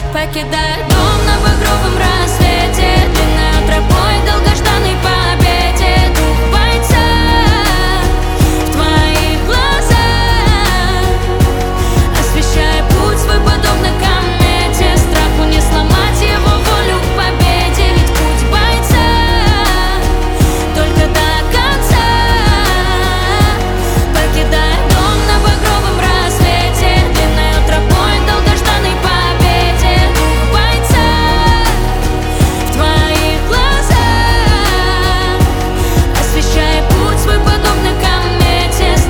Покидаю дом на багровом рассвете, длинной тропой долго